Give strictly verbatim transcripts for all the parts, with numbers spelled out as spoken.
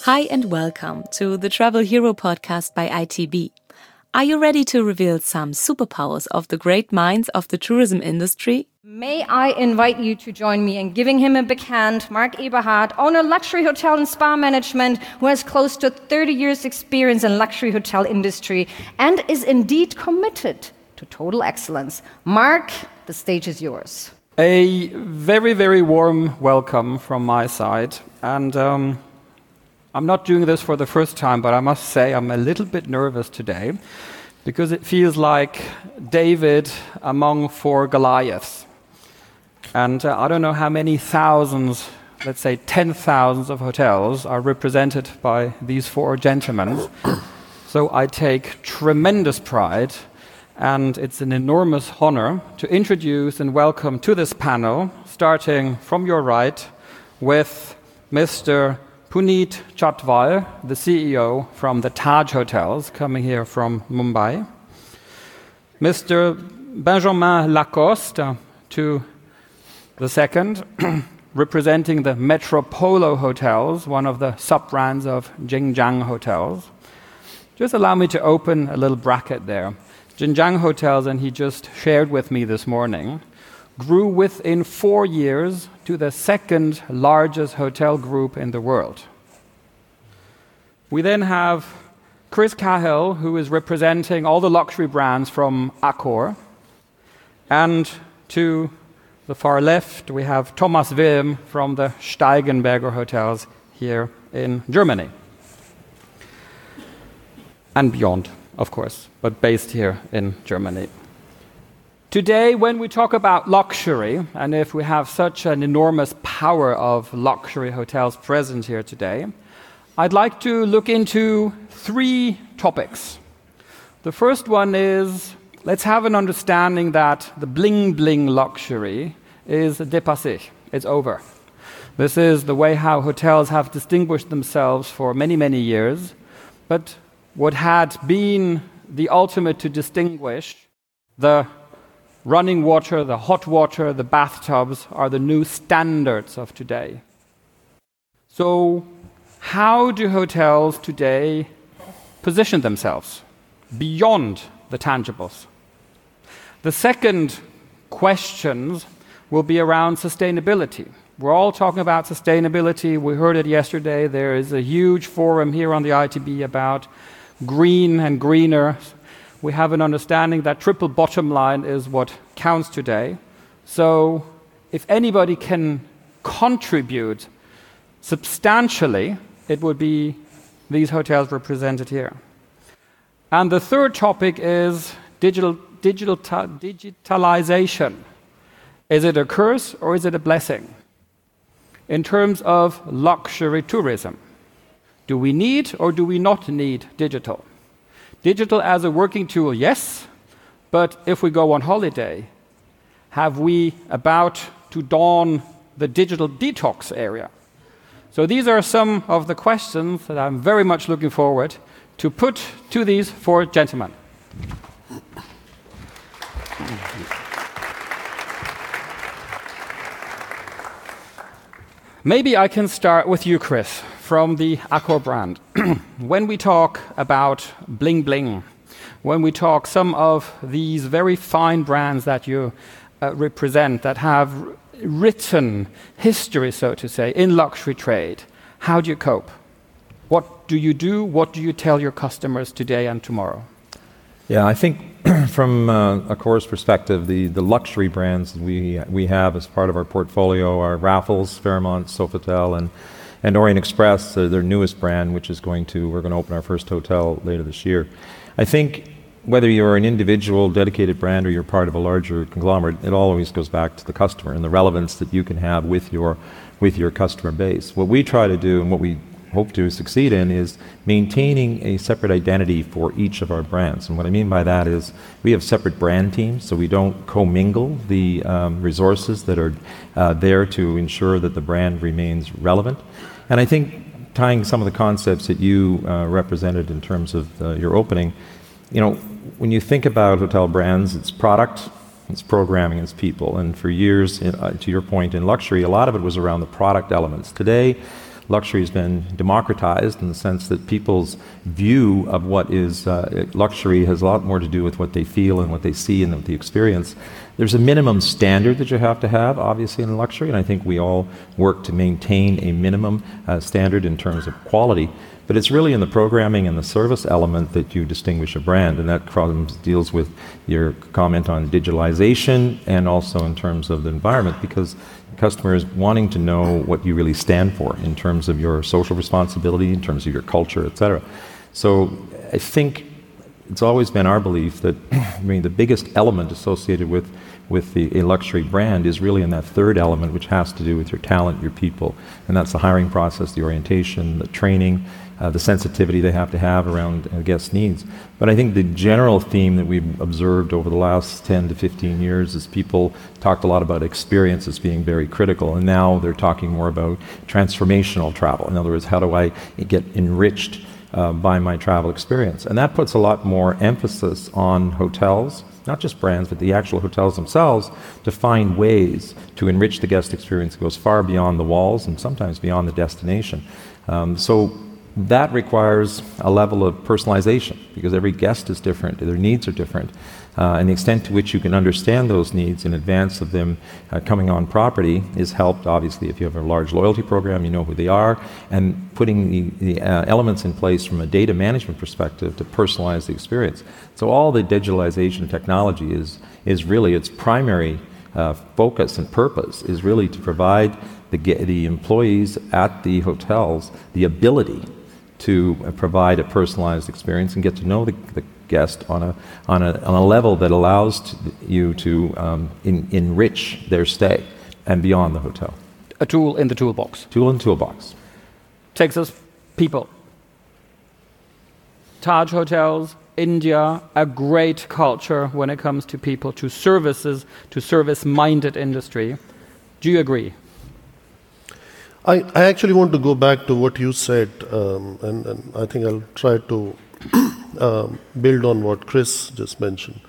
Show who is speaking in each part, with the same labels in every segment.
Speaker 1: Hi and welcome to the Travel Hero podcast by I T B. Are you ready to reveal some superpowers of the great minds of the tourism industry?
Speaker 2: May I invite you to join me in giving him a big hand, Mark Eberhard, owner luxury hotel and spa management, who has close to thirty years experience in luxury hotel industry and is indeed committed to total excellence. Mark, the stage is yours.
Speaker 3: A very, very warm welcome from my side. And um, I'm not doing this for the first time, but I must say I'm a little bit nervous today because it feels like David among four Goliaths. And uh, I don't know how many thousands, let's say ten thousands of hotels are represented by these four gentlemen. So I take tremendous pride, and it's an enormous honor to introduce and welcome to this panel, starting from your right, with Mister Puneet Chhatwal, the C E O from the Taj Hotels, coming here from Mumbai. Mister Benjamin Lacoste, to the second, representing the Metropolo Hotels, one of the sub-brands of Jinjiang Hotels. Just allow me to open a little bracket there. Jinjiang Hotels, and he just shared with me this morning, grew within four years to the second largest hotel group in the world. We then have Chris Cahill, who is representing all the luxury brands from Accor. And to the far left, we have Thomas Wilm from the Steigenberger Hotels here in Germany. And beyond, of course, but based here in Germany. Today, when we talk about luxury, and if we have such an enormous power of luxury hotels present here today, I'd like to look into three topics. The first one is, let's have an understanding that the bling-bling luxury is dépassé, it's over. This is the way how hotels have distinguished themselves for many, many years, but what had been the ultimate to distinguish, the running water, the hot water, the bathtubs, are the new standards of today. So, how do hotels today position themselves beyond the tangibles? The second questions will be around sustainability. We're all talking about sustainability. We heard it yesterday. There is a huge forum here on the I T B about green and greener. We have an understanding that triple bottom line is what counts today. So if anybody can contribute substantially, it would be these hotels represented here. And the third topic is digital, digital digitalization. Is it a curse or is it a blessing? In terms of luxury tourism, do we need or do we not need digital? Digital as a working tool, yes, but if we go on holiday, have we about to dawn the digital detox area? So these are some of the questions that I'm very much looking forward to put to these four gentlemen. Maybe I can start with you, Chris, from the Accor brand. When we talk about bling bling, when we talk some of these very fine brands that you uh, represent, that have written history, so to say, in luxury trade, how do you cope? What do you do? What do you tell your customers today and tomorrow?
Speaker 4: Yeah, I think from uh, Accor's perspective, the, the luxury brands we we have as part of our portfolio are Raffles, Fairmont, Sofitel, and and Orient Express, uh, their newest brand, which is going to we're going to open our first hotel later this year. I think whether you're an individual dedicated brand or you're part of a larger conglomerate, it always goes back to the customer and the relevance that you can have with your with your customer base. What we try to do and what we hope to succeed in is maintaining a separate identity for each of our brands. And what I mean by that is we have separate brand teams, so we don't commingle the um, resources that are uh, there to ensure that the brand remains relevant. And I think tying some of the concepts that you uh, represented in terms of uh, your opening, you know, when you think about hotel brands, it's product, it's programming, it's people. And for years, uh, to your point, in luxury, a lot of it was around the product elements. Today, luxury has been democratized in the sense that people's view of what is uh, luxury has a lot more to do with what they feel and what they see and what they experience. There's a minimum standard that you have to have, obviously, in luxury, and I think we all work to maintain a minimum uh, standard in terms of quality. But it's really in the programming and the service element that you distinguish a brand, and that comes, deals with your comment on digitalization and also in terms of the environment, because customers wanting to know what you really stand for in terms of your social responsibility, in terms of your culture, et cetera. So I think it's always been our belief that I mean, the biggest element associated with, with the, a luxury brand is really in that third element, which has to do with your talent, your people. And that's the hiring process, the orientation, the training, uh, the sensitivity they have to have around uh, guest needs. But I think the general theme that we've observed over the last ten to fifteen years is people talked a lot about experience as being very critical, and now they're talking more about transformational travel. In other words, how do I get enriched Uh, by my travel experience? And that puts a lot more emphasis on hotels, not just brands, but the actual hotels themselves, to find ways to enrich the guest experience that goes far beyond the walls and sometimes beyond the destination. Um, so that requires a level of personalization, because every guest is different, their needs are different. Uh, and the extent to which you can understand those needs in advance of them uh, coming on property is helped, obviously, if you have a large loyalty program, you know who they are, and putting the, the uh, elements in place from a data management perspective to personalize the experience. So all the digitalization technology is, is really its primary uh, focus and purpose is really to provide the, the employees at the hotels the ability to uh, provide a personalized experience and get to know the, the guest on a, on, a, on a level that allows to, you to um, in, enrich their stay and beyond the hotel.
Speaker 3: A tool in the toolbox.
Speaker 4: Tool in the toolbox.
Speaker 3: Takes us people. Taj Hotels, India, a great culture when it comes to people, to services, to service-minded industry. Do you agree?
Speaker 5: I, I actually want to go back to what you said, um, and, and I think I'll try to um, build on what Chris just mentioned.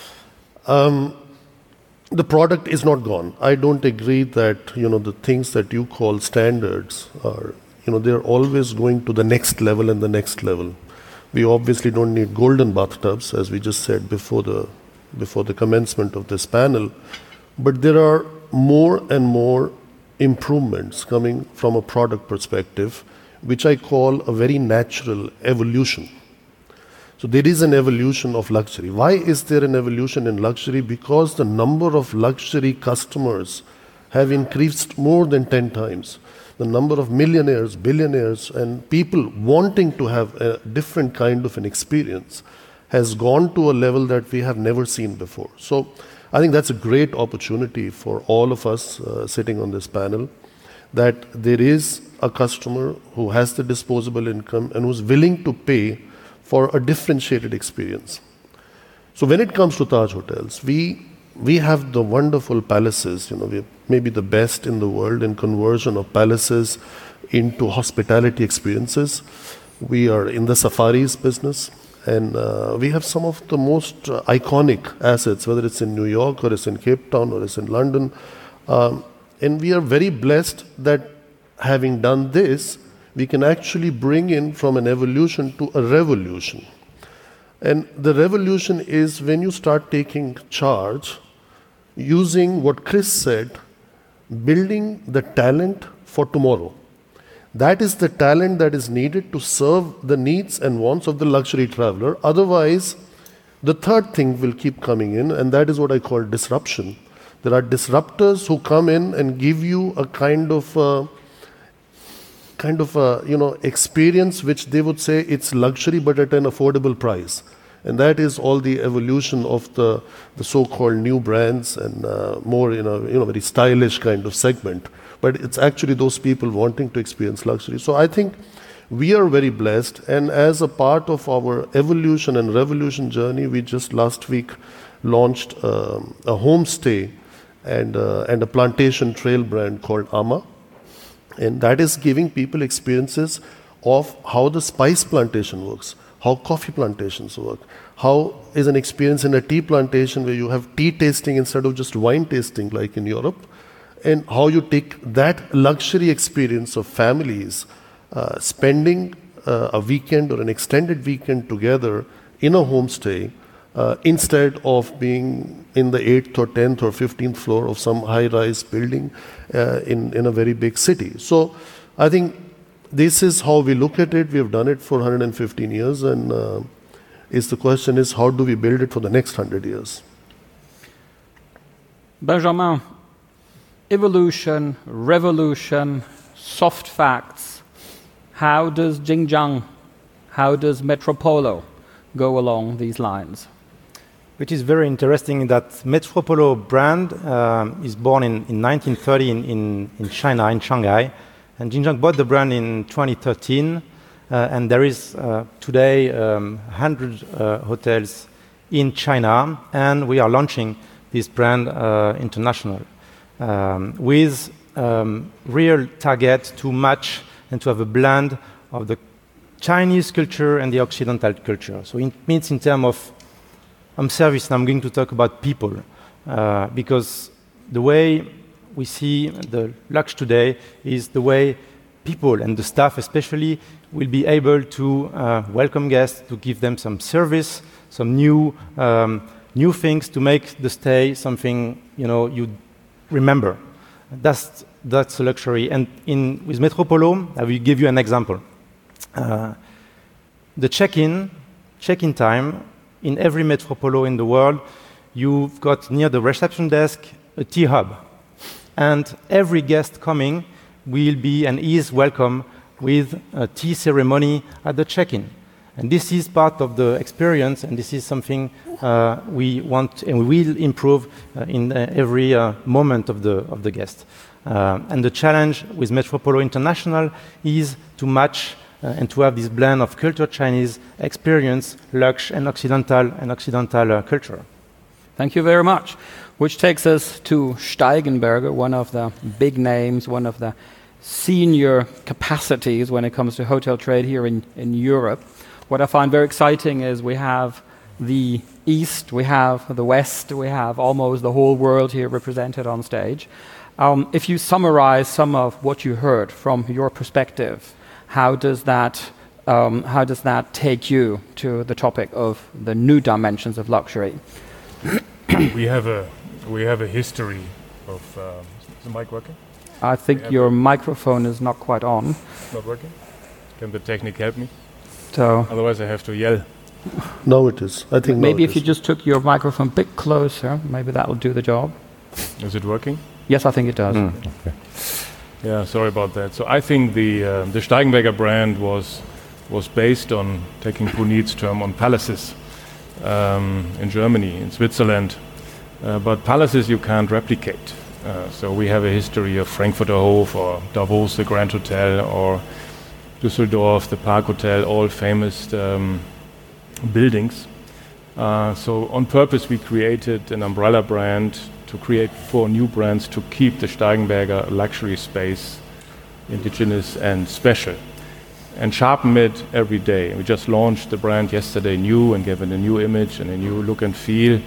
Speaker 5: Um, the product is not gone. I don't agree that, you know, the things that you call standards are, you know, they're always going to the next level and the next level. We obviously don't need golden bathtubs, as we just said before the, before the commencement of this panel, but there are more and more improvements coming from a product perspective, which I call a very natural evolution. So there is an evolution of luxury. Why is there an evolution in luxury? Because the number of luxury customers have increased more than ten times. The number of millionaires, billionaires, and people wanting to have a different kind of an experience has gone to a level that we have never seen before. So I think that's a great opportunity for all of us uh, sitting on this panel, that there is a customer who has the disposable income and who's willing to pay for a differentiated experience. So when it comes to Taj Hotels, we we have the wonderful palaces. You know, we're maybe the best in the world in conversion of palaces into hospitality experiences. We are in the safaris business. And uh, we have some of the most uh, iconic assets, whether it's in New York or it's in Cape Town or it's in London. Um, and we are very blessed that having done this, we can actually bring in from an evolution to a revolution. And the revolution is when you start taking charge, using what Chris said, building the talent for tomorrow. That is the talent that is needed to serve the needs and wants of the luxury traveler. Otherwise, the third thing will keep coming in, and that is what I call disruption. There are disruptors who come in and give you a kind of, uh, kind of, a, you know, experience which they would say it's luxury, but at an affordable price. And that is all the evolution of the, the so-called new brands and uh, more, you know, you know, very stylish kind of segment. But it's actually those people wanting to experience luxury. So I think we are very blessed. And as a part of our evolution and revolution journey, we just last week launched um, a homestay and, uh, and a plantation trail brand called Ama. And that is giving people experiences of how the spice plantation works, how coffee plantations work, how is an experience in a tea plantation where you have tea tasting instead of just wine tasting like in Europe. and how you take that luxury experience of families uh, spending uh, a weekend or an extended weekend together in a homestay uh, instead of being in the eighth or tenth or fifteenth floor of some high-rise building uh, in, in a very big city. So I think this is how we look at it. We have done it for one hundred fifteen years, and uh, is the question is, how do we build it for the next one hundred years?
Speaker 3: Benjamin, evolution, revolution, soft facts. How does Xinjiang, how does Metropolo go along these lines?
Speaker 6: Which is very interesting that Metropolo brand um, is born in, in nineteen thirty in, in, in China, in Shanghai. And Xinjiang bought the brand in twenty thirteen. Uh, and there is uh, today um, one hundred uh, hotels in China. And we are launching this brand uh, international um, with um, real target to match and to have a blend of the Chinese culture and the Occidental culture. So it means in terms of um, service, and I'm going to talk about people, uh, because the way we see the Lux today is the way people and the staff especially will be able to uh, welcome guests, to give them some service, some new um, new things to make the stay something you know you remember. That's that's a luxury. And in with Metropolo, I will give you an example. Uh, the check-in check-in time in every Metropolo in the world, you've got near the reception desk a tea hub, and every guest coming will be and is welcome with a tea ceremony at the check-in. And this is part of the experience, and this is something uh, we want and we will improve uh, in uh, every uh, moment of the of the guest. Uh, and the challenge with Metropolo International is to match uh, and to have this blend of culture Chinese experience, Lux, and Occidental and Occidental uh, culture.
Speaker 3: Thank you very much. Which takes us to Steigenberger, one of the big names, one of the senior capacities when it comes to hotel trade here in, in Europe. What I find very exciting is we have the East, we have the West, we have almost the whole world here represented on stage. Um, if you summarize some of what you heard from your perspective, how does that um, how does that take you to the topic of the new dimensions of luxury?
Speaker 7: we have a we have a history of. Um, is the mic working?
Speaker 3: I think your microphone is not quite on.
Speaker 7: Not working. Can the technique help me?
Speaker 3: So
Speaker 7: otherwise, I have to yell.
Speaker 5: No, it is. I think
Speaker 3: maybe if
Speaker 5: is.
Speaker 3: you just took your microphone a bit closer, maybe that will do the job.
Speaker 7: Is it working?
Speaker 3: Yes, I think it does.
Speaker 7: Mm. Okay. Yeah, sorry about that. So I think the uh, the Steigenberger brand was was based on, taking Puneet's term, on palaces um, in Germany, in Switzerland. Uh, but palaces you can't replicate. Uh, so we have a history of Frankfurter Hof or Davos, the Grand Hotel, or Düsseldorf, the Park Hotel, all famous um, buildings. Uh, so on purpose we created an umbrella brand to create four new brands to keep the Steigenberger luxury space indigenous and special, and sharpen it every day. We just launched the brand yesterday new and gave it a new image and a new look and feel.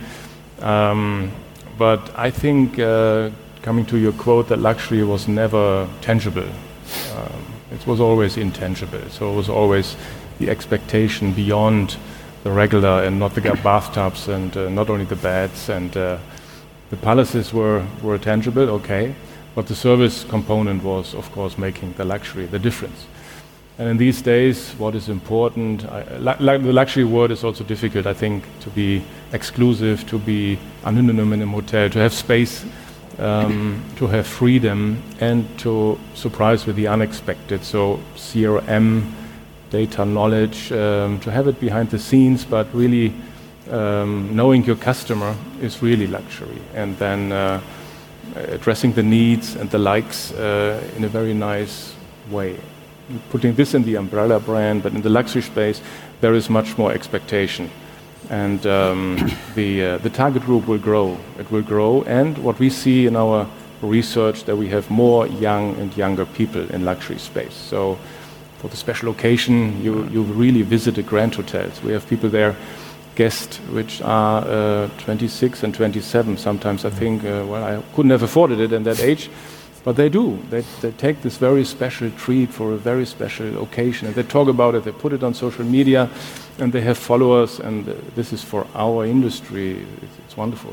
Speaker 7: Um, but I think, uh, coming to your quote, that luxury was never tangible. Um, it was always intangible. So it was always the expectation beyond the regular, and not the bathtubs and uh, not only the beds. And uh, the palaces were, were tangible, okay. But the service component was, of course, making the luxury the difference. And in these days, what is important, I, lu the luxury word is also difficult, I think, to be exclusive, to be anonym in a hotel, to have space, um, to have freedom, and to surprise with the unexpected. So C R M, data knowledge, um, to have it behind the scenes, but really um, knowing your customer is really luxury. And then uh, addressing the needs and the likes uh, in a very nice way. Putting this in the umbrella brand, but in the luxury space, there is much more expectation. And um, the, uh, the target group will grow. It will grow. And what we see in our research, that we have more young and younger people in luxury space. So for the special occasion, you, you really visit the grand hotels. We have people there guests, which are uh, twenty-six and twenty-seven. Sometimes I think, uh, well, I couldn't have afforded it in that age, but they do. They, they take this very special treat for a very special occasion, and they talk about it, they put it on social media, and they have followers, and uh, this is for our industry. It's, it's wonderful.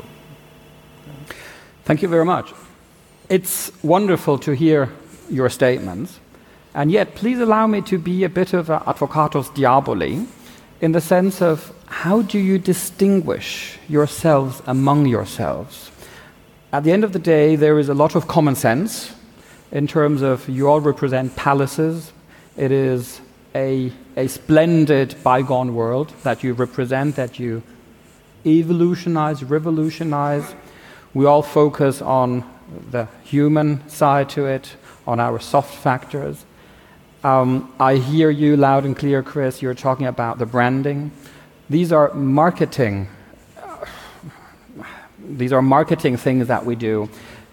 Speaker 3: Thank you very much. It's wonderful to hear your statements, and yet please allow me to be a bit of an advocatus diaboli, in the sense of how do you distinguish yourselves among yourselves? At the end of the day, there is a lot of common sense in terms of you all represent palaces. It is a, a splendid bygone world that you represent, that you evolutionize, revolutionize. We all focus on the human side to it, on our soft factors. Um, I hear you loud and clear, Chris. You're talking about the branding. These are marketing. Uh, these are marketing things that we do.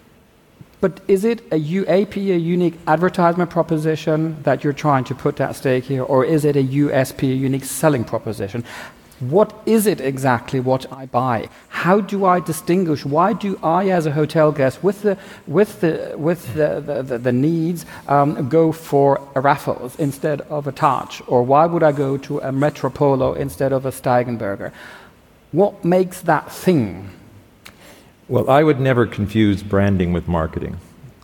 Speaker 3: But is it a U A P, a unique advertisement proposition that you're trying to put at stake here, or is it a U S P, a unique selling proposition? What is it exactly what I buy? How do I distinguish? Why do I, as a hotel guest, with the with the with the the, the, the needs, um, go for a Raffles instead of a Taj, or why would I go to a Metropolo instead of a Steigenberger? What makes that thing?
Speaker 4: Well, I would never confuse branding with marketing.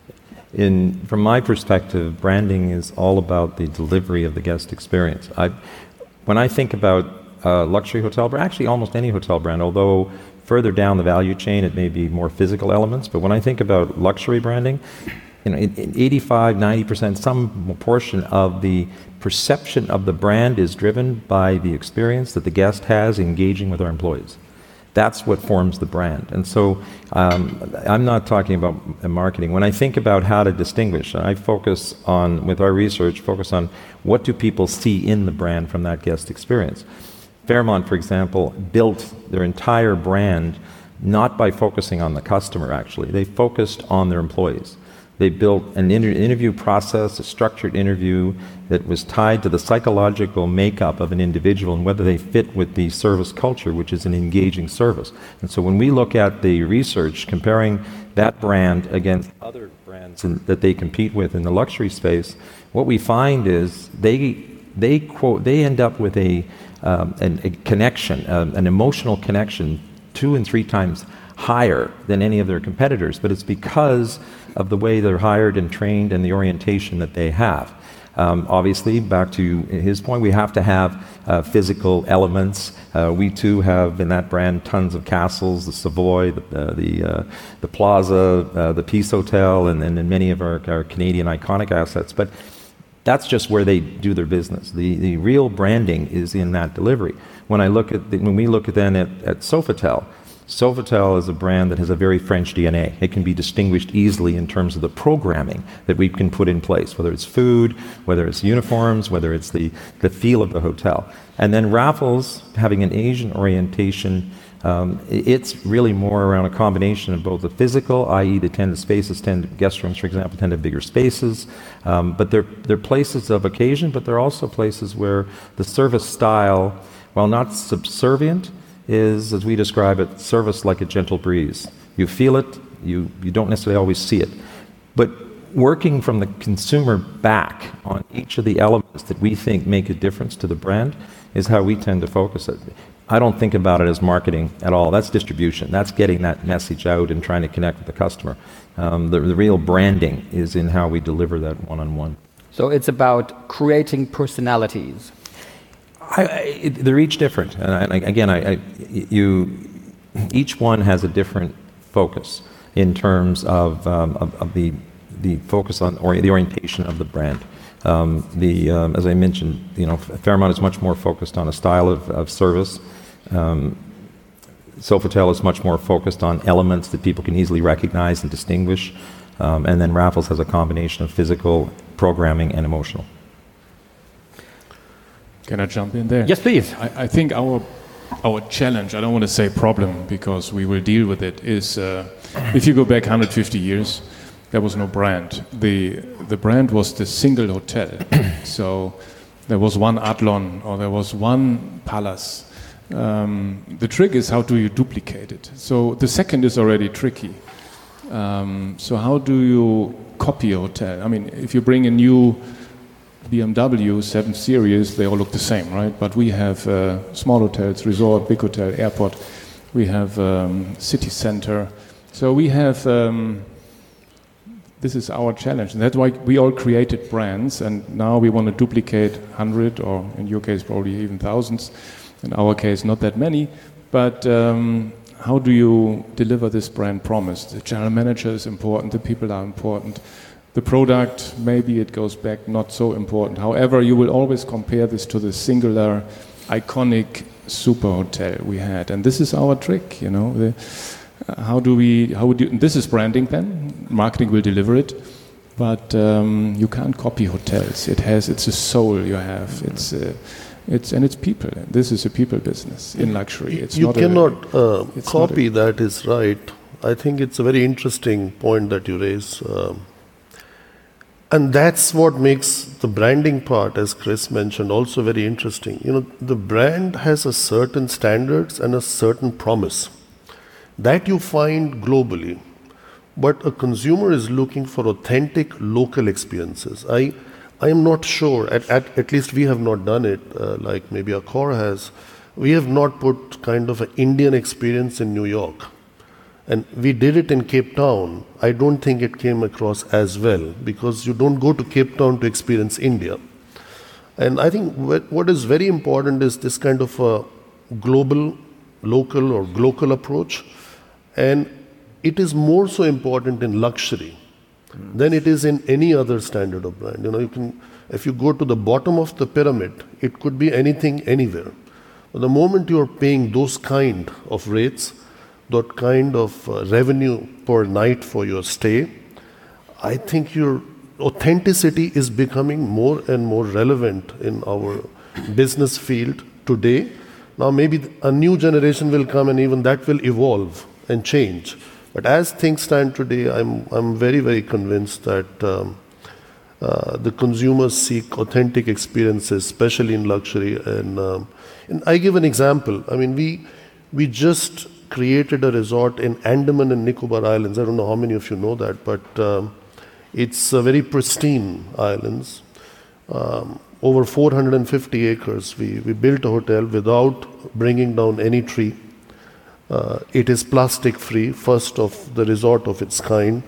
Speaker 4: In from my perspective, branding is all about the delivery of the guest experience. I, when I think about Uh, luxury hotel brand, actually almost any hotel brand, although further down the value chain it may be more physical elements, but when I think about luxury branding, you know, in, in eighty-five, ninety percent, some portion of the perception of the brand is driven by the experience that the guest has engaging with our employees. That's what forms the brand. And so um, I'm not talking about marketing. When I think about how to distinguish, I focus on, with our research, focus on what do people see in the brand from that guest experience. Fairmont, for example, built their entire brand not by focusing on the customer, actually. They focused on their employees. They built an inter interview process, a structured interview that was tied to the psychological makeup of an individual and whether they fit with the service culture, which is an engaging service. And so when we look at the research comparing that brand against other brands in, that they compete with in the luxury space, what we find is they, they, quote, they end up with a Um, an, a connection, um, an emotional connection, two and three times higher than any of their competitors, but it's because of the way they're hired and trained and the orientation that they have. Um, obviously, back to his point, we have to have uh, physical elements. Uh, we too have in that brand tons of castles, the Savoy, the uh, the, uh, the Plaza, uh, the Peace Hotel, and, and many of our, our Canadian iconic assets. But that's just where they do their business. The the real branding is in that delivery. When I look at the, when we look at then at, at Sofitel, Sofitel is a brand that has a very French D N A. It can be distinguished easily in terms of the programming that we can put in place, whether it's food, whether it's uniforms, whether it's the the feel of the hotel. And then Raffles, having an Asian orientation, Um, it's really more around a combination of both the physical, that is the tend to spaces, tend to, guest rooms, for example, tend to have bigger spaces, um, but they're, they're places of occasion, but they're also places where the service style, while not subservient, is, as we describe it, service like a gentle breeze. You feel it, you, you don't necessarily always see it. But working from the consumer back on each of the elements that we think make a difference to the brand is how we tend to focus it. I don't think about it as marketing at all. That's distribution. That's getting that message out and trying to connect with the customer. Um, the, the real branding is in how we deliver that one-on-one.
Speaker 3: So it's about creating personalities.
Speaker 4: I, I, it, they're each different. And I, again, I, I, you, each one has a different focus in terms of, um, of, of the, the focus on or the orientation of the brand. Um, the, um, as I mentioned, you know, Fairmont is much more focused on a style of, of service. Um, Sofitel is much more focused on elements that people can easily recognize and distinguish. Um, and then Raffles has a combination of physical, programming, and emotional.
Speaker 7: Can I jump in there?
Speaker 3: Yes, please.
Speaker 7: I, I think our our challenge, I don't want to say problem because we will deal with it, is uh, if you go back one hundred fifty years, there was no brand. The the brand was the single hotel. So there was one Adlon or there was one palace. Um, the trick is how do you duplicate it? So the second is already tricky. Um, so how do you copy a hotel? I mean, if you bring a new B M W seven Series, they all look the same, right? But we have uh, small hotels, resort, big hotel, airport. We have um, city center. So we have, um, this is our challenge. And that's why we all created brands. And now we want to duplicate one hundred, or in your case, probably even thousands. In our case, not that many. But um, how do you deliver this brand promise? The general manager is important. The people are important. The product, maybe it goes back, not so important. However, you will always compare this to the singular, iconic super hotel we had. And this is our trick, you know. The, uh, how do we, how would you, this is branding then. Marketing will deliver it. But um, you can't copy hotels. It has, it's a soul you have. It's, uh, it's and it's people. This is a people business in luxury. It's
Speaker 5: you
Speaker 7: not
Speaker 5: cannot
Speaker 7: a,
Speaker 5: uh,
Speaker 7: it's
Speaker 5: copy,
Speaker 7: not a,
Speaker 5: that is right. I think it's a very interesting point that you raise. Um, And that's what makes the branding part, as Chris mentioned, also very interesting. You know, the brand has a certain standards and a certain promise that you find globally. But a consumer is looking for authentic local experiences. I, I am not sure, at, at, at least we have not done it, uh, like maybe Accor has. We have not put kind of an Indian experience in New York. And we did it in Cape Town. I don't think it came across as well, because you don't go to Cape Town to experience India. And I think what is very important is this kind of a global, local or global approach. And it is more so important in luxury mm. than it is in any other standard of brand. You know, you can, if you go to the bottom of the pyramid, it could be anything, anywhere. But the moment you are paying those kind of rates, that kind of uh, revenue per night for your stay, I think your authenticity is becoming more and more relevant in our business field today. Now maybe a new generation will come and even that will evolve and change. But as things stand today, I'm, I'm very, very convinced that um, uh, the consumers seek authentic experiences, especially in luxury. And, um, and I give an example. I mean, we, we just created a resort in Andaman and Nicobar Islands. I don't know how many of you know that, but um, it's a very pristine islands. Um, over four hundred fifty acres. We, we built a hotel without bringing down any tree. Uh, it is plastic free, first of the resort of its kind,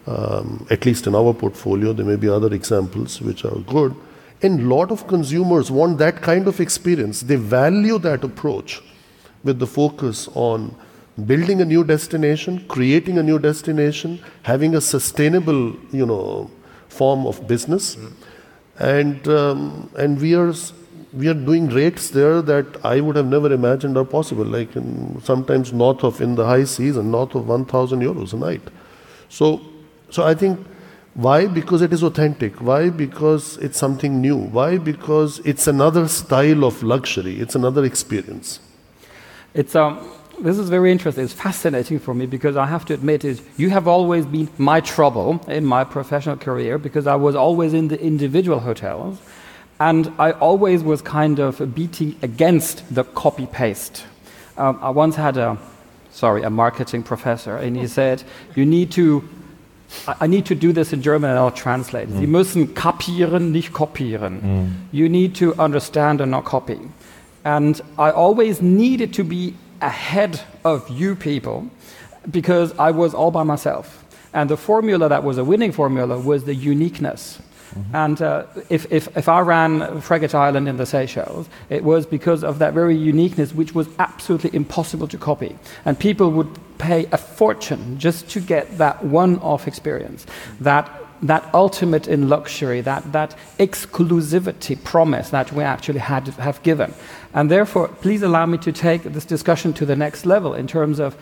Speaker 5: um, at least in our portfolio. There may be other examples which are good. And a lot of consumers want that kind of experience. They value that approach with the focus on building a new destination, creating a new destination, having a sustainable, you know, form of business. Mm. And, um, and we are... we are doing rates there that I would have never imagined are possible, like in, sometimes north of, in the high season, north of one thousand euros a night. So, so I think, why? Because it is authentic. Why? Because it's something new. Why? Because it's another style of luxury. It's another experience.
Speaker 8: It's um, this is very interesting. It's fascinating for me because I have to admit is you have always been my trouble in my professional career because I was always in the individual hotels. And I always was kind of beating against the copy-paste. Um, I once had a, sorry, a marketing professor, and he said, you need to, I, I need to do this in German and I'll translate. Mm. Sie müssen kapieren, nicht kopieren. Mm. You need to understand and not copy. And I always needed to be ahead of you people because I was all by myself. And the formula that was a winning formula was the uniqueness. Mm-hmm. And uh, if, if, if I ran Frigate Island in the Seychelles, it was because of that very uniqueness, which was absolutely impossible to copy. And people would pay a fortune just to get that one-off experience, that, that ultimate in luxury, that, that exclusivity promise that we actually had have given. And therefore, please allow me to take this discussion to the next level in terms of,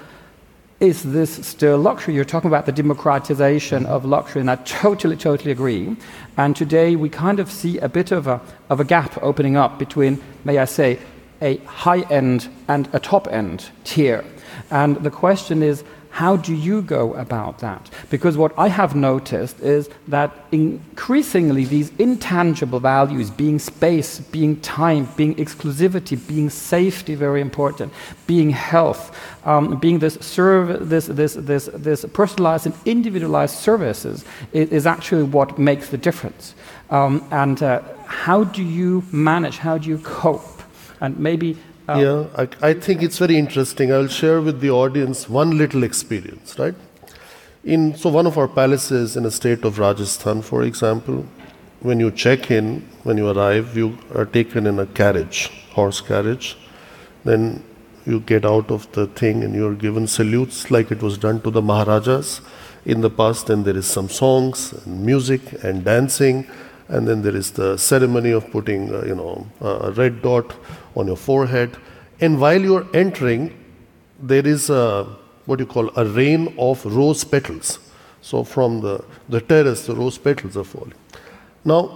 Speaker 8: is this still luxury? You're talking about the democratization of luxury, and I totally, totally agree. And today we kind of see a bit of a, of a gap opening up between, may I say, a high-end and a top-end tier. And the question is, How do you go about that? Because what I have noticed is that increasingly these intangible values, being space, being time, being exclusivity, being safety, very important, being health, um, being this, serve, this, this, this, this personalized and individualized services is, is actually what makes the difference. Um, and uh, how do you manage, how do you cope? And maybe Um,
Speaker 5: yeah, I, I think it's very interesting. I'll share with the audience one little experience, right? In so one of our palaces in a state of Rajasthan, for example, when you check in, when you arrive, you are taken in a carriage, horse carriage. Then you get out of the thing and you're given salutes like it was done to the Maharajas in the past. And there is some songs and music and dancing. And then there is the ceremony of putting, uh, you know, a red dot on your forehead. And while you're entering, there is a, what you call a rain of rose petals. So from the, the terrace, the rose petals are falling. Now,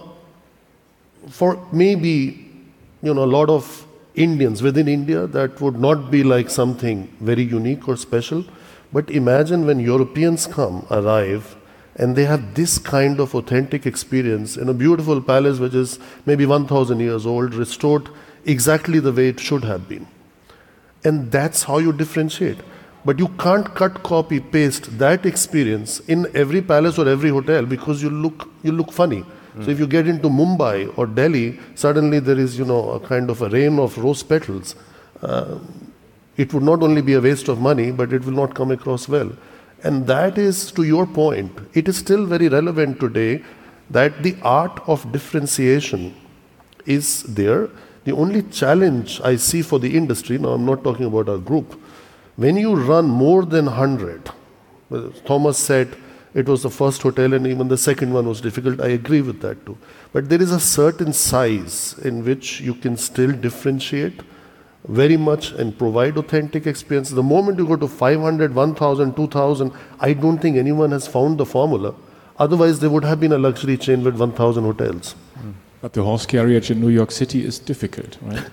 Speaker 5: for maybe, you know, a lot of Indians within India, that would not be like something very unique or special. But imagine when Europeans come, arrive, and they have this kind of authentic experience in a beautiful palace which is maybe one thousand years old, restored exactly the way it should have been. And that's how you differentiate. But you can't cut, copy, paste that experience in every palace or every hotel because you look, you look funny. Mm. So if you get into Mumbai or Delhi, suddenly there is, you know, a kind of a rain of rose petals. Uh, it would not only be a waste of money, but it will not come across well. And that is, to your point, it is still very relevant today that the art of differentiation is there. The only challenge I see for the industry, now I'm not talking about our group, when you run more than one hundred, Thomas said it was the first hotel and even the second one was difficult, I agree with that too. But there is a certain size in which you can still differentiate very much and provide authentic experience. The moment you go to five hundred, one thousand, two thousand, I don't think anyone has found the formula. Otherwise, there would have been a luxury chain with one thousand hotels.
Speaker 7: Mm. But the horse carriage in New York City is difficult, right?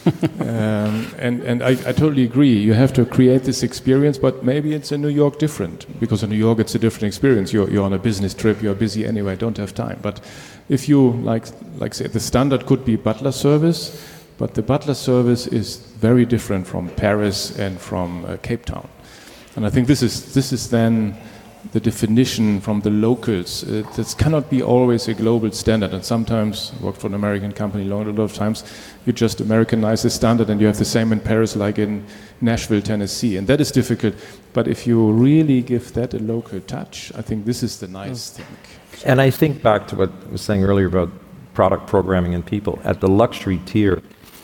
Speaker 7: um, and and I, I totally agree. You have to create this experience, but maybe it's in New York different. Because in New York, it's a different experience. You're, you're on a business trip, you're busy anyway, don't have time. But if you, like, like say, the standard could be butler service, but the butler service is very different from Paris and from uh, Cape Town. And I think this is, this is then the definition from the locals. Uh, this cannot be always a global standard. And sometimes, I worked for an American company a lot of times, you just Americanize the standard and you have the same in Paris like in Nashville, Tennessee. And that is difficult. But if you really give that a local touch, I think this is the nice thing.
Speaker 4: And I think back to what I was saying earlier about product programming and people. At the luxury tier,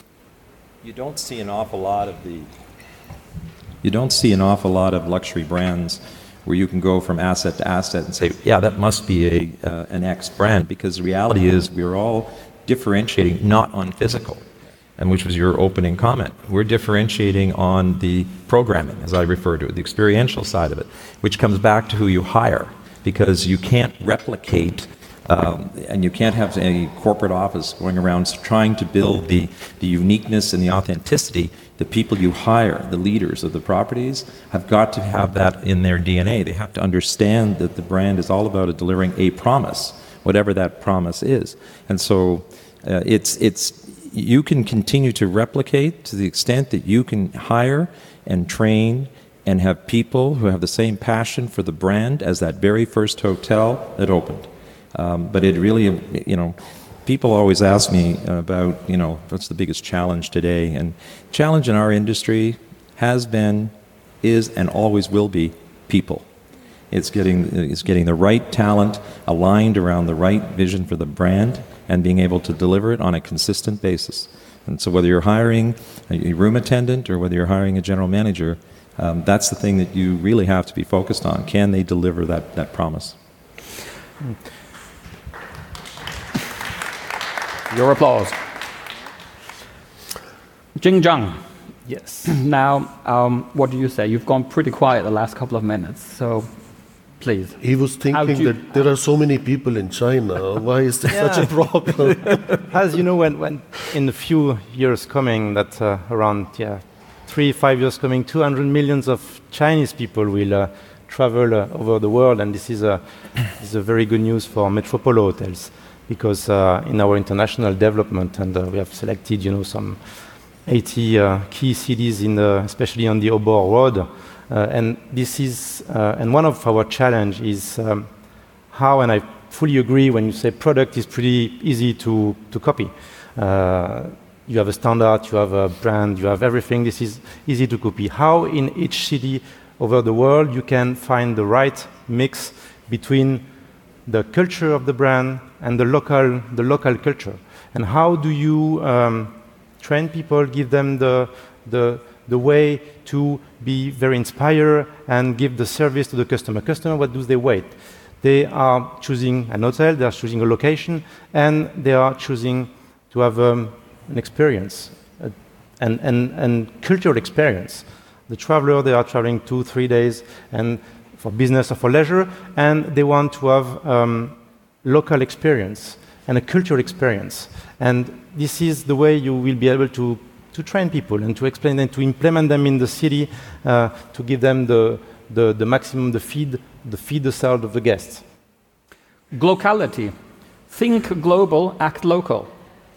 Speaker 4: you don't see an awful lot of the, you don't see an awful lot of luxury brands where you can go from asset to asset and say, yeah, that must be a, uh, an X brand, because the reality is we're all differentiating not on physical, and which was your opening comment. We're differentiating on the programming, as I refer to it, the experiential side of it, which comes back to who you hire, because you can't replicate Um, and you can't have a corporate office going around trying to build the, the uniqueness and the authenticity. The people you hire, the leaders of the properties, have got to have that in their D N A. They have to understand that the brand is all about delivering a promise, whatever that promise is. And so uh, it's, it's, you can continue to replicate to the extent that you can hire and train and have people who have the same passion for the brand as that very first hotel that opened. Um, but it really, you know, people always ask me about, you know, what's the biggest challenge today? And challenge in our industry has been, is, and always will be people. It's getting, it's getting the right talent aligned around the right vision for the brand and being able to deliver it on a consistent basis. And so whether you're hiring a room attendant or whether you're hiring a general manager, um, that's the thing that you really have to be focused on. Can they deliver that, that promise?
Speaker 8: Hmm. Your applause. Jing Zhang.
Speaker 6: Yes.
Speaker 8: Now, um, what do you say? You've gone pretty quiet the last couple of minutes, so please.
Speaker 5: He was thinking you, that there are so many people in China. Why is there yeah. such a problem?
Speaker 6: As you know, when, when in a few years coming, that uh, around yeah, three, five years coming, two hundred millions of Chinese people will uh, travel uh, over the world, and this is a, this is a very good news for Metropolo hotels, because uh, in our international development, and uh, we have selected, you know, some eighty uh, key cities, in the, especially on the Obor Road, uh, and this is, uh, and one of our challenge is um, how, and I fully agree when you say product is pretty easy to, to copy. Uh, you have a standard, you have a brand, you have everything, this is easy to copy. How in each city over the world you can find the right mix between the culture of the brand and the local, the local culture? And how do you um, train people, give them the, the, the way to be very inspired and give the service to the customer? Customer, what do they wait? They are choosing an hotel, they are choosing a location, and they are choosing to have um, an experience, uh, and, and, and cultural experience. The traveler, they are traveling two, three days, and for business or for leisure, and they want to have um, local experience and a cultural experience. And this is the way you will be able to, to train people and to explain them, to implement them in the city, uh, to give them the, the, the maximum, the feed, the feed the sound of the guests.
Speaker 8: Glocality. Think global, act local.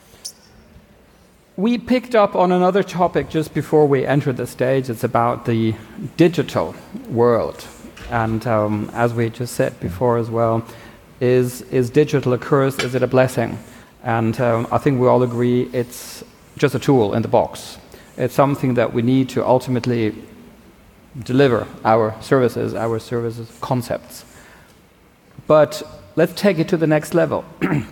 Speaker 8: We picked up on another topic just before we entered the stage. It's about the digital world. And um, as we just said before as well, is, is digital a curse? Is it a blessing? And um, I think we all agree it's just a tool in the box. It's something that we need to ultimately deliver our services, our services concepts. But let's take it to the next level.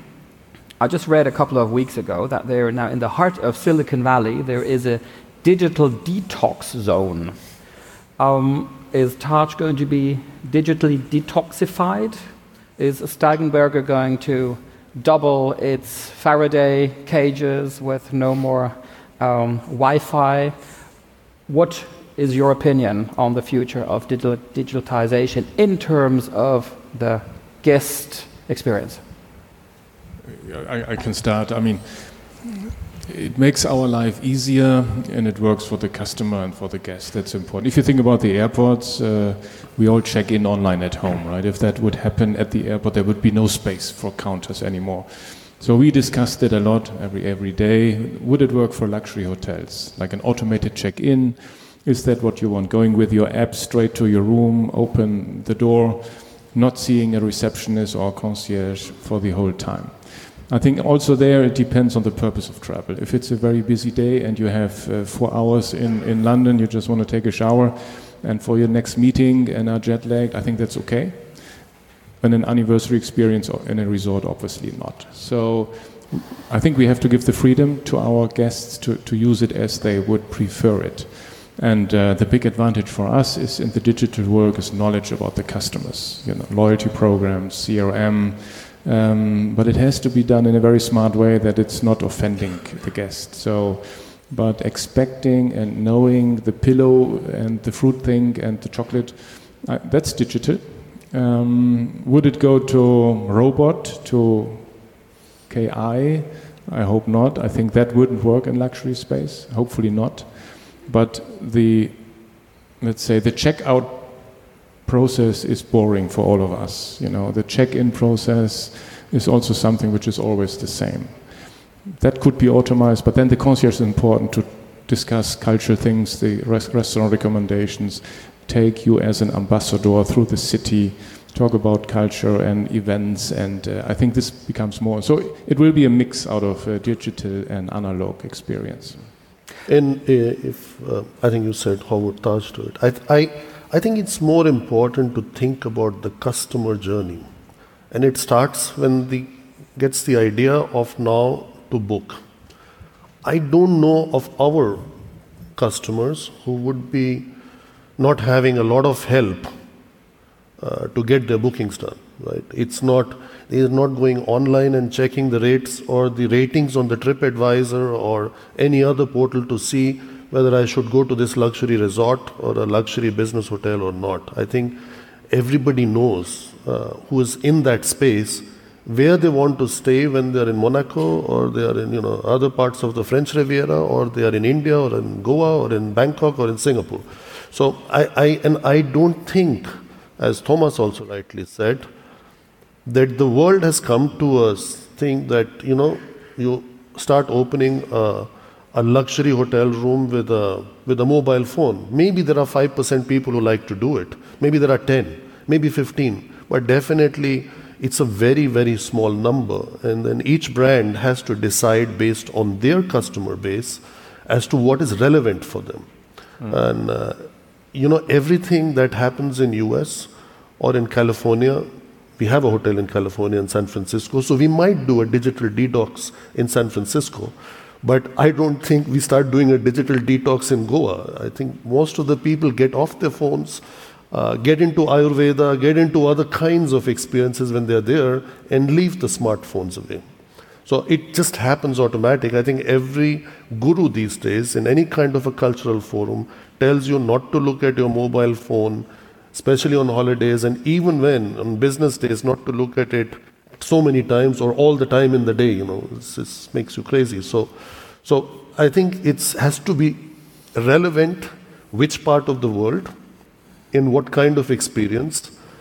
Speaker 8: I just read a couple of weeks ago that there now in the heart of Silicon Valley there is a digital detox zone. Um, is Taj going to be digitally detoxified? Is Steigenberger going to double its Faraday cages with no more um, Wi-Fi? What is your opinion on the future of digital digitalization in terms of the guest experience?
Speaker 7: I, I can start. I mean, it makes our life easier and it works for the customer and for the guest. That's important. If you think about the airports, uh, we all check in online at home, right? If that would happen at the airport, there would be no space for counters anymore. So we discussed it a lot every every day. Would it work for luxury hotels? Like an automated check-in? Is that what you want? Going with your app straight to your room, open the door, not seeing a receptionist or a concierge for the whole time. I think also there it depends on the purpose of travel. If it's a very busy day and you have uh, four hours in, in London, you just want to take a shower, and for your next meeting and are jet lagged, I think that's okay. And an anniversary experience in a resort, obviously not. So I think we have to give the freedom to our guests to, to use it as they would prefer it. And uh, the big advantage for us is in the digital world is knowledge about the customers, you know, loyalty programs, C R M, um, but it has to be done in a very smart way that it's not offending the guest. So, but expecting and knowing the pillow and the fruit thing and the chocolate, uh, that's digital. Um, would it go to robot, to K I? I hope not. I think that wouldn't work in luxury space. Hopefully not. But the, let's say, the checkout process is boring for all of us. You know, the check-in process is also something which is always the same. That could be automated, but then the concierge is important to discuss culture things, the res- restaurant recommendations, take you as an ambassador through the city, talk about culture and events, and uh, I think this becomes more. So it will be a mix out of uh, digital and analog experience.
Speaker 5: And uh, if uh, I think you said how would Taj do it, I, th- I I think it's more important to think about the customer journey, and it starts when the gets the idea of now to book. I don't know of our customers who would be not having a lot of help uh, to get their bookings done. Right? It's not they are not going online and checking the rates or the ratings on the TripAdvisor or any other portal to see whether I should go to this luxury resort or a luxury business hotel or not. I think everybody knows uh, who is in that space where they want to stay when they're in Monaco, or they are in, you know, other parts of the French Riviera, or they are in India, or in Goa, or in Bangkok, or in Singapore. So I, I and I don't think, as Thomas also rightly said, that the world has come to us think that, you know, you start opening a, a luxury hotel room with a with a mobile phone. Maybe there are five percent people who like to do it. Maybe there are ten, maybe fifteen, but definitely it's a very, very small number, and then each brand has to decide based on their customer base as to what is relevant for them. Mm. And uh, you know, everything that happens in U S or in California, we have a hotel in California and San Francisco, so we might do a digital detox in San Francisco, but I don't think we start doing a digital detox in Goa. I think most of the people get off their phones, Uh, get into Ayurveda, get into other kinds of experiences when they're there, and leave the smartphones away. So it just happens automatic. I think every guru these days, in any kind of a cultural forum, tells you not to look at your mobile phone, especially on holidays, and even when, on business days, not to look at it so many times or all the time in the day. You know, it makes you crazy. So, so I think it has to be relevant which part of the world, in what kind of experience,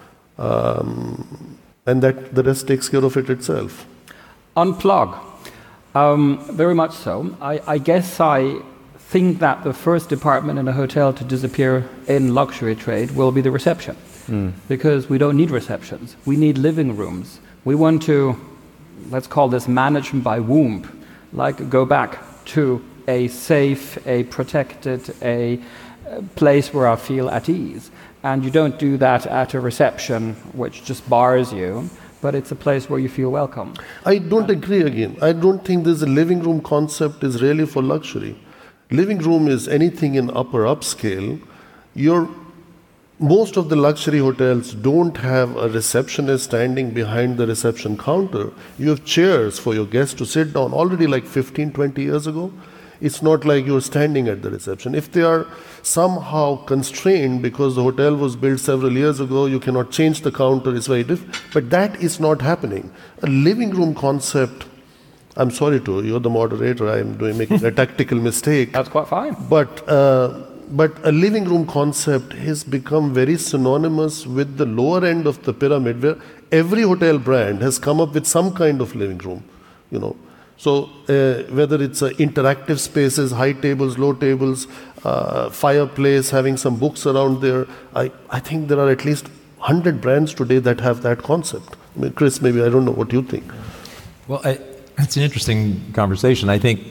Speaker 5: um, and that the rest takes care of it itself.
Speaker 8: Unplug. Um, very much so. I, I guess I think that the first department in a hotel to disappear in luxury trade will be the reception. Mm. Because we don't need receptions. We need living rooms. We want to, let's call this management by womb, like go back to a safe, a protected, a place where I feel at ease. And you don't do that at a reception which just bars you, but it's a place where you feel welcome.
Speaker 5: I don't agree again. I don't think this living room concept is really for luxury. Living room is anything in upper upscale. You're, most of the luxury hotels don't have a receptionist standing behind the reception counter. You have chairs for your guests to sit down already like fifteen, twenty years ago. It's not like you're standing at the reception. If they are somehow constrained because the hotel was built several years ago, you cannot change the counter, it's very different. But that is not happening. A living room concept, I'm sorry to, you're the moderator, I'm doing making a tactical mistake.
Speaker 8: That's quite fine.
Speaker 5: But, uh, but a living room concept has become very synonymous with the lower end of the pyramid, where every hotel brand has come up with some kind of living room, you know. So uh, whether it's uh, interactive spaces, high tables, low tables, uh, fireplace, having some books around there, I, I think there are at least one hundred brands today that have that concept. I mean, Chris, maybe I don't know what you think.
Speaker 4: Well, I, it's an interesting conversation. I think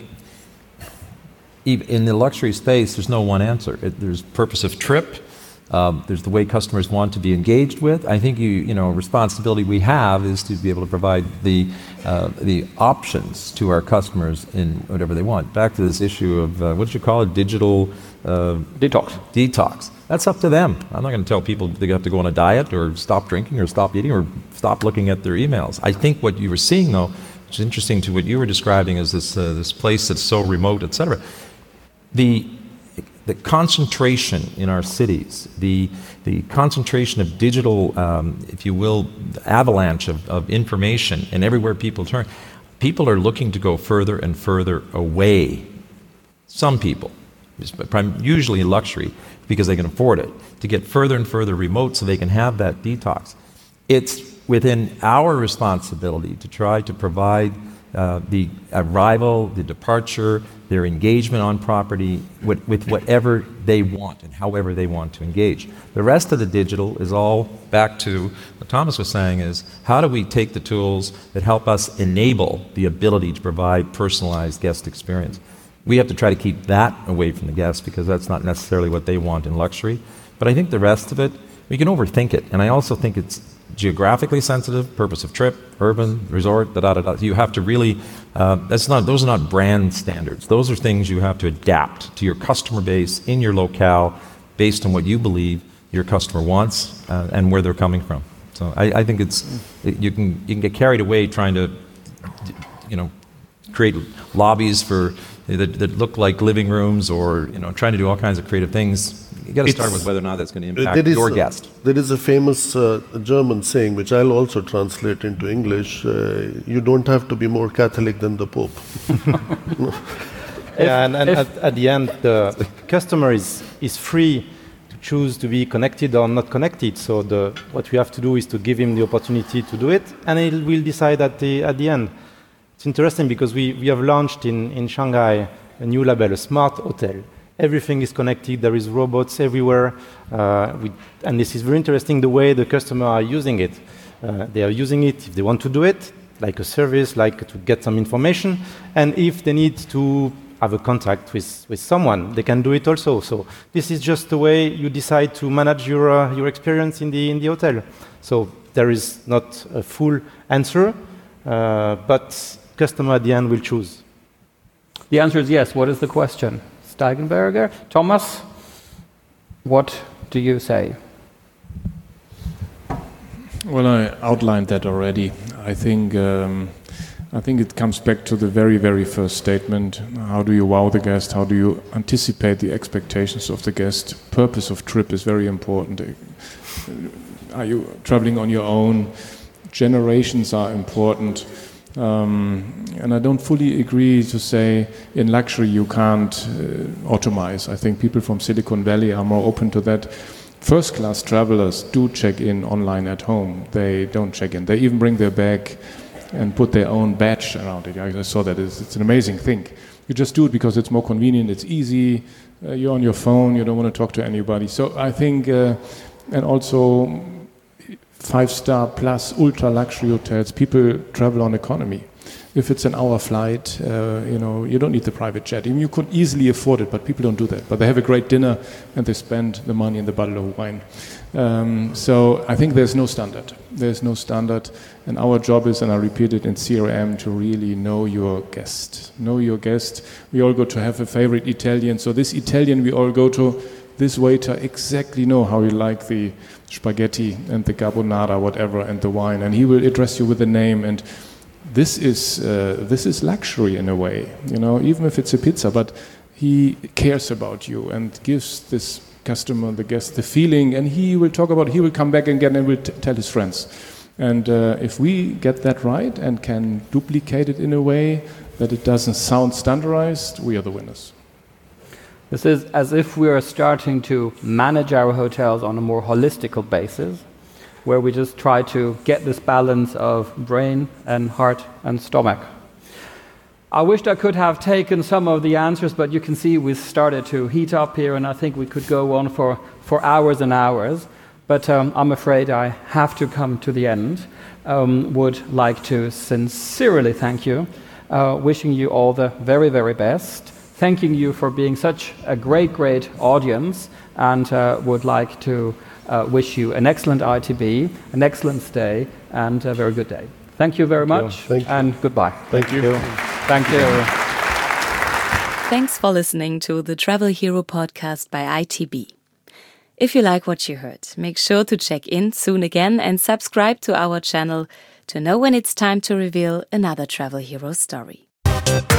Speaker 4: in the luxury space, there's no one answer. It, there's purpose of trip. Um, there's the way customers want to be engaged with. I think you, you know, responsibility we have is to be able to provide the uh, the options to our customers in whatever they want. Back to this issue of uh, what did you call it, digital uh,
Speaker 8: detox.
Speaker 4: Detox. That's up to them. I'm not going to tell people they have to go on a diet or stop drinking or stop eating or stop looking at their emails. I think what you were seeing, though, which is interesting to what you were describing, is this uh, this place that's so remote, et cetera. The The concentration in our cities, the the concentration of digital, um, if you will, avalanche of, of information, and everywhere people turn, people are looking to go further and further away. Some people, usually luxury, because they can afford it, to get further and further remote so they can have that detox. It's within our responsibility to try to provide uh, the arrival, the departure, their engagement on property with, with whatever they want and however they want to engage. The rest of the digital is all back to what Thomas was saying, is how do we take the tools that help us enable the ability to provide personalized guest experience. We have to try to keep that away from the guests because that's not necessarily what they want in luxury. But I think the rest of it, we can overthink it. And I also think it's geographically sensitive, purpose of trip, urban, resort, da da da da. You have to really, uh, that's not, those are not brand standards. Those are things you have to adapt to your customer base in your locale based on what you believe your customer wants uh, and where they're coming from. So I, I think it's, it, you can you can get carried away trying to, you know, create lobbies for that, that look like living rooms, or you know, trying to do all kinds of creative things. you got to start with whether or not that's going to impact your
Speaker 5: a,
Speaker 4: guest.
Speaker 5: There is a famous uh, German saying, which I'll also translate into English: uh, "You don't have to be more Catholic than the Pope."
Speaker 6: Yeah, and, and at, at the end, the customer is is free to choose to be connected or not connected. So the what we have to do is to give him the opportunity to do it, and he will decide at the at the end. It's interesting because we, we have launched in, in Shanghai a new label, a smart hotel. Everything is connected. There is robots everywhere, uh, we, and this is very interesting the way the customers are using it. Uh, they are using it if they want to do it, like a service, like to get some information, and if they need to have a contact with, with someone, they can do it also. So this is just the way you decide to manage your uh, your experience in the in the hotel. So there is not a full answer, uh, but customer at the end will choose.
Speaker 8: The answer is yes. What is the question? Steigenberger? Thomas, what do you say?
Speaker 7: Well, I outlined that already. I think um, I think it comes back to the very, very first statement. How do you wow the guest? How do you anticipate the expectations of the guest? Purpose of trip is very important. Are you traveling on your own? Generations are important. Um, and I don't fully agree to say in luxury you can't uh, automize. I think people from Silicon Valley are more open to that. First-class travelers do check in online at home. They don't check in. They even bring their bag and put their own badge around it. I saw that. It's, it's an amazing thing. You just do it because it's more convenient, it's easy, uh, you're on your phone, you don't want to talk to anybody. So I think, uh, and also five-star plus ultra-luxury hotels, people travel on economy. If it's an hour flight, uh, you know, you don't need the private jet. I mean, you could easily afford it, but people don't do that. But they have a great dinner and they spend the money in the bottle of wine. Um, so I think there's no standard. There's no standard. And our job is, and I repeat it in C R M, to really know your guest. Know your guest. We all go to have a favorite Italian. So this Italian we all go to, this waiter exactly know how you like the spaghetti and the carbonara, whatever, and the wine. And he will address you with a name. And this is uh, this is luxury in a way, you know, even if it's a pizza, but he cares about you and gives this customer, the guest, the feeling, and he will talk about, he will come back again and will t- tell his friends. And uh, if we get that right and can duplicate it in a way that it doesn't sound standardized, we are the winners.
Speaker 8: This is as if we are starting to manage our hotels on a more holistical basis, where we just try to get this balance of brain and heart and stomach. I wished I could have taken some of the answers, but you can see we started to heat up here, and I think we could go on for, for hours and hours. But um, I'm afraid I have to come to the end. Um, would like to sincerely thank you, uh, wishing you all the very, very best, thanking you for being such a great, great audience, and uh, would like to Uh, wish you an excellent I T B, an excellent stay, and a very good day. Thank you very
Speaker 5: Thank
Speaker 8: much,
Speaker 5: you. Thank you.
Speaker 8: and goodbye.
Speaker 5: Thank you.
Speaker 8: Thank you.
Speaker 1: Thanks for listening to the Travel Hero podcast by I T B. If you like what you heard, make sure to check in soon again and subscribe to our channel to know when it's time to reveal another Travel Hero story.